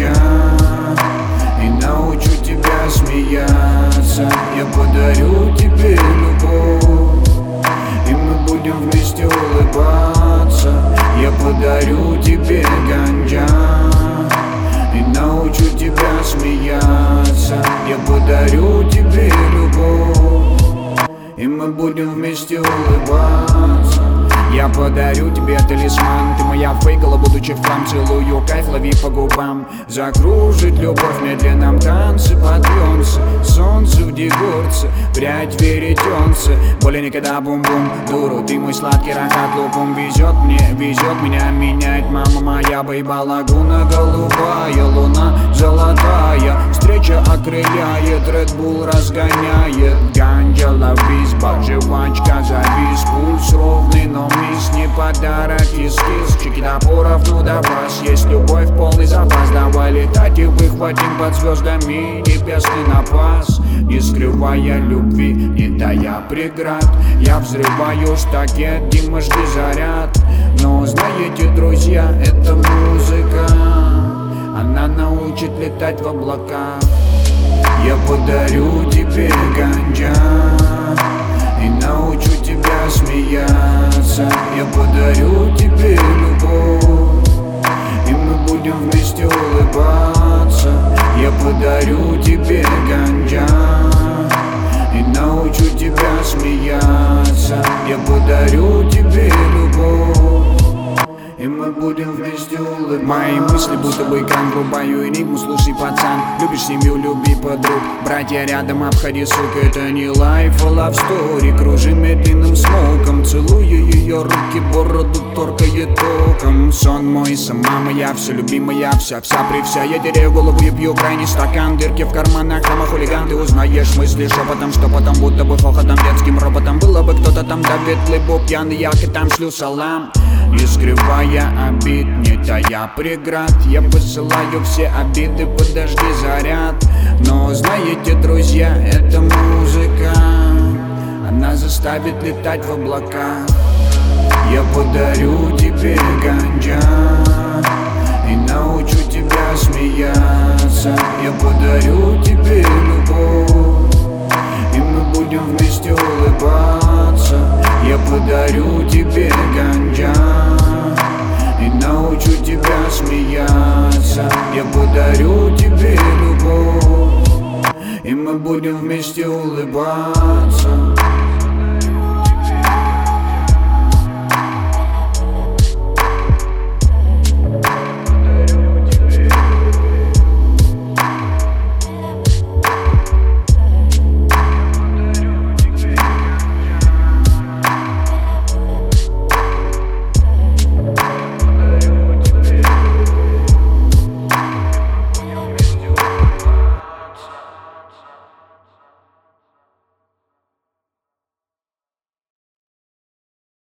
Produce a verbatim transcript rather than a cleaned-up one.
ганджа и научу тебя смеяться. Я подарю тебе любовь, и мы будем вместе улыбаться. Я подарю тебе ганджа и научу тебя смеяться. Я подарю тебе любовь, и мы будем вместе улыбаться. Я подарю тебе талисман, ты моя фейкала, будучи в хлам. Целую кайф, лови по губам. Закружит любовь в медленном танце под Бейонсе. Солнце в дегорце, прядь веретенце. Более никогда бум-бум, дуру, ты мой сладкий рахат лупум. Везет мне, везет меня менять мама моя. Бейба лагуна, голубая луна, золотая. Встреча окрыляет, Red Bull разгоняет. Ганджа, ловись, жвачка, завис. Пульс ровный, но мисс не подарок, кис-кис. Чеки топоров, ну да вас. Есть любовь, полный запас. Давай летать и выхватим под звездами небесный напас. Не скрывая любви, не тая преград, я взрываю штакет, Дима, жди заряд. Но знаете, друзья, эта музыка, она научит летать в облаках. Я подарю тебе ганджа и научу тебя смеяться. Я подарю тебе любовь, и мы будем вместе улыбаться. Я подарю тебе ганджа и научу тебя смеяться. Я подарю тебе любовь, и мы будем вместе улыбаться. Мои мысли будто бы экран, врубаю энигму. Слушай, пацан, любишь семью, люби подруг. Братья рядом, обходи, сука. Это не лайф, а love story. Кружим медленным смоком, целую ее руки, бороду торкает током. Сон мой, сама моя, все любимая, вся-вся при вся. Я теряю голову и пью крайний стакан. Дырки в карманах, там хулиган. Ты узнаешь мысли шепотом, что потом будто бы хохотом, детским роботом. Было бы кто-то там, да ветлый боб, пьяный, я и там шлю салам. Не скрывая обид, не тая преград, я посылаю все обиды, подожди заряд. Но знаете, друзья, эта музыка, она заставит летать в облаках. Я подарю тебе ганджа и научу тебя смеяться. Я подарю тебе любовь, и мы будем вместе улыбаться. Я подарю тебе ганджа и научу тебя смеяться. Я подарю тебе любовь, и мы будем вместе улыбаться.